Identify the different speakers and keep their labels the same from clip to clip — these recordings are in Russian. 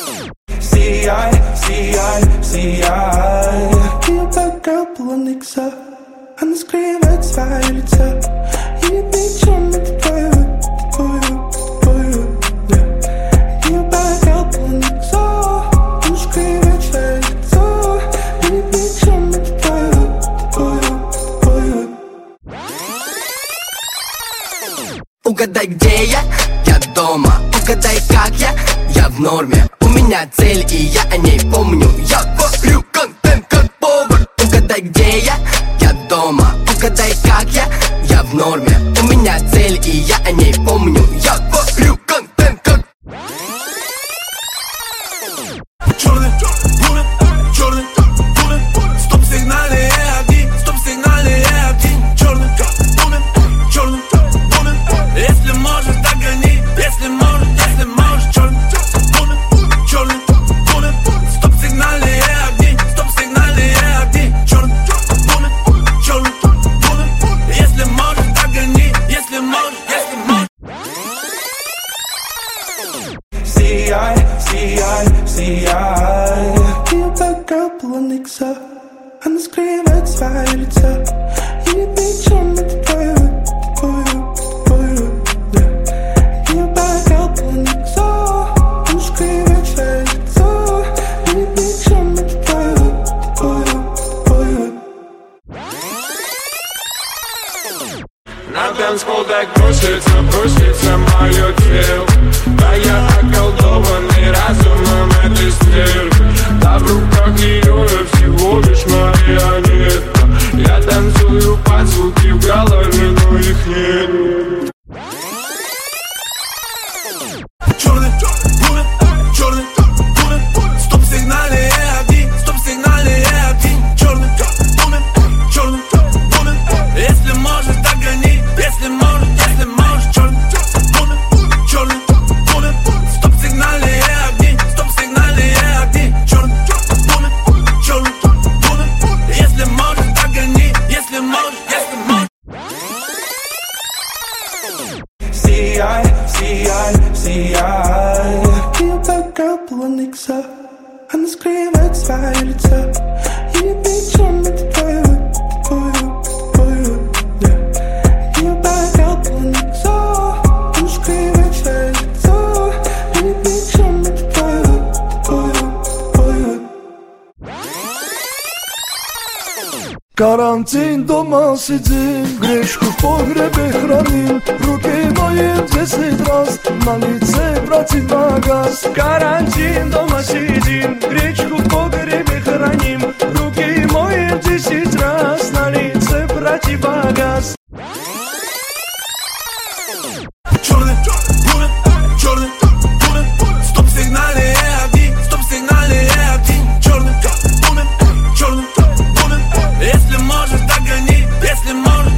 Speaker 1: Сияй, сияй, сияй. Ты bad girl, полуникса. Она скрывает свое лицо. И ни чем не твою, твою. Ты bad girl, полуникса. Она скрывает свое лицо. И ни чем не твою.
Speaker 2: Угадай, где я? Я дома. Угадай, как я в норме. У меня цель, и я о ней помню. Я варю контент как повар. Угадай, где я дома. Угадай, как я в норме. У меня цель, и я о ней помню. Я варю контент как...
Speaker 3: Черный, черный, стоп-сигнальные огни, стоп-сигнальные огни. Черный, черный, если можешь, догони, если можешь, черный, стоп-сигнальные огни, стоп-сигнальные огни. Черный, если можешь, догони, если можешь.
Speaker 1: Сияй, сияй, сияй. Ты bad girl, полуникса. Она скрывает свое лицо. И ни чем не твою. Ты bad girl, полуникса. Она скрывает свое лицо. И ни чем не твою.
Speaker 4: На танцпол так бросится мое тело. Да я околдованный разумом этой стрелки. Да в руках ее я всего лишь марионетка. Я танцую под звуки в голове, но их нет.
Speaker 3: Черный, стоп-сигнальные огни, стоп-сигнальные огни. Черный, если можешь, догони, если можешь, черный, стоп-сигнальные огни, стоп-сигнальные огни. Черный, если можешь, догони, если можешь.
Speaker 1: Сияй, сияй, сияй. Ты bad girl, полуникса. Она скрывает свое лицо. И ни чем не твою. Ты bad girl, полуникса. Она скрывает свое лицо. И ни чем не твою.
Speaker 5: Карантин, дома сидим, грешку в погребе храним. Руки моем 10 раз, на лице противогаз.
Speaker 6: Карантин, дома сидим, гречку в погребе храним. Руки моем 10 раз, на лице противогаз.
Speaker 3: Черный, стоп-сигнальные огни, стоп-сигнальные огни. Черный, если можешь, догони, если можешь,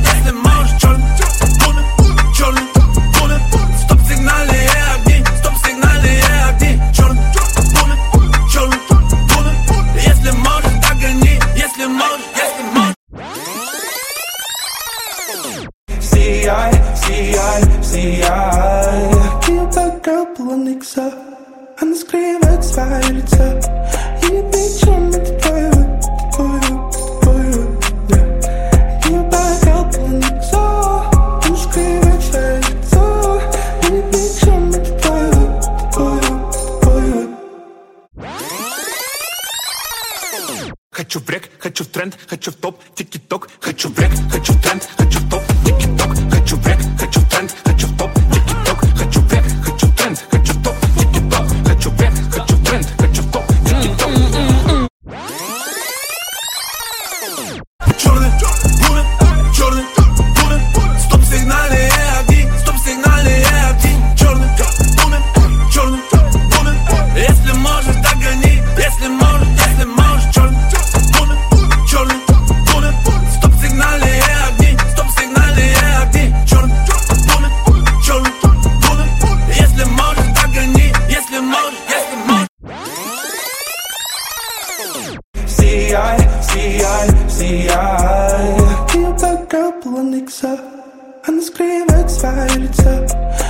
Speaker 3: черный, стоп-сигнальные огни, стоп-сигнальные огни. Черный, если можешь, догони, если можешь.
Speaker 1: Сияй, сияй, сияй. Ты bad girl, полуникса. Она скрывает свое лицо. И ни чем не твою. Ты bad girl, полуникса. Она скрывает свое лицо. И ни чем не твою. Сияй, сияй, сияй. Ты bad girl, полуникса. Она скрывает свое лицо. И ни чем не твою. Сияй, сияй, сияй. Ты bad girl, полуникса. Она скрывает свое лицо. Она скрывает свое лицо. И ни чем не твою. Ты bad girl, полуникса. Она скрывает свое лицо. И ни чем не твою.
Speaker 4: Хочу в рек, хочу в тренд, хочу в топ, тики-ток. Хочу в рек, хочу в тренд, хочу в топ, тики-ток. Хочу в рек, хочу в тренд, хочу в топ, тики-ток. Хочу в рек, хочу в тренд, хочу в топ, тики-ток. Хочу в рек, хочу в тренд, хочу в топ, тики-ток.
Speaker 3: Черный, стоп-сигнальные огни, стоп-сигнальные огни. Черный, если можешь, догони, если можешь, черный, стоп-сигнальные огни, стоп-сигнальные огни. Черный, если можешь, догони, если можешь.
Speaker 1: Сияй, сияй, сияй. Ты bad girl, полуникса. Она скрывает свое лицо.